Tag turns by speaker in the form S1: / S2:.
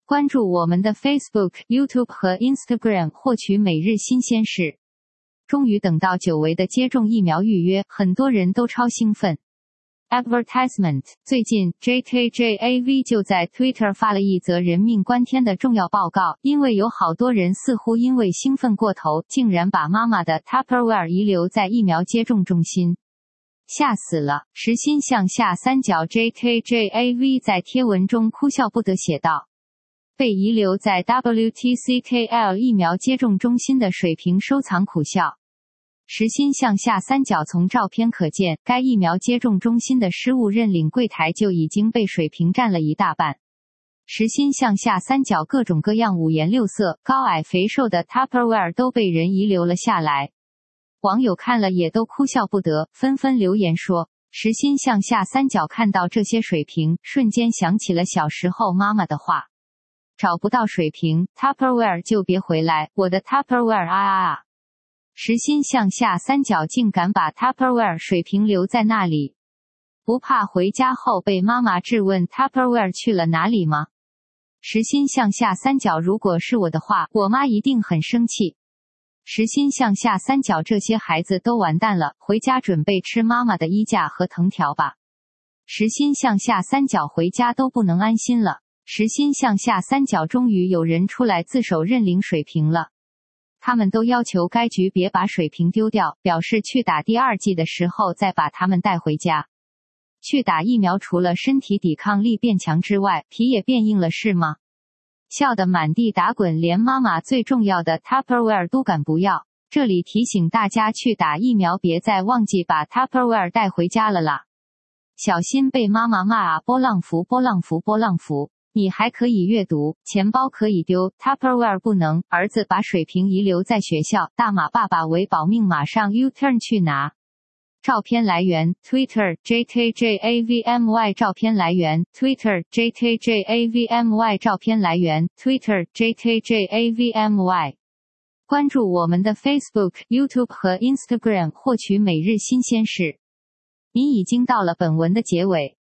S1: 关注我们的 Facebook、YouTube 和 Instagram 获取每日新鲜事。终于等到久违的接种疫苗预约，很多人都超兴奋。Advertisement 最近 JKJAV 就在 Twitter 发了一则人命关天的重要报告，因为有好多人似乎因为兴奋过头，竟然把妈妈的 Tupperware 遗留在疫苗接种中心。吓死了！时薪向下三角 JKJAV 在贴文中哭笑不得写道。被遗留在 WTCKL 疫苗接种中心的水平收藏苦笑。时薪向下三角从照片可见，该疫苗接种中心的失物认领柜台就已经被水瓶占了一大半。时薪向下三角各种各样五颜六色、高矮肥瘦的 Tupperware 都被人遗留了下来。网友看了也都哭笑不得，纷纷留言说，时薪向下三角看到这些水瓶，瞬间想起了小时候妈妈的话。找不到水瓶 Tupperware 就别回来，我的 Tupperware 啊！时薪向下三角竟敢把 Tupperware 水瓶留在那里，不怕回家后被妈妈质问 Tupperware 去了哪里吗？时薪向下三角如果是我的话，我妈一定很生气。时薪向下三角这些孩子都完蛋了，回家准备吃妈妈的衣架和藤条吧。时薪向下三角回家都不能安心了。时薪向下三角终于有人出来自首认领水瓶了。他们都要求该局别把水瓶丢掉，表示去打第二剂的时候再把他们带回家。去打疫苗除了身体抵抗力变强之外，皮也变硬了是吗？笑得满地打滚，连妈妈最重要的 Tupperware 都敢不要。这里提醒大家去打疫苗别再忘记把 Tupperware 带回家了啦，小心被妈妈骂啊！波浪符波浪符波浪符。你还可以阅读，钱包可以丢 Tupperware 不能。儿子把水瓶遗留在学校，大马爸爸为保命马上 U-turn 去拿。照片来源 Twitter JKJAVMY 照片来源 Twitter JKJAVMY 照片来源 Twitter JKJAVMY。关注我们的 Facebook、YouTube 和 Instagram 获取每日新鲜事。你已经到了本文的结尾。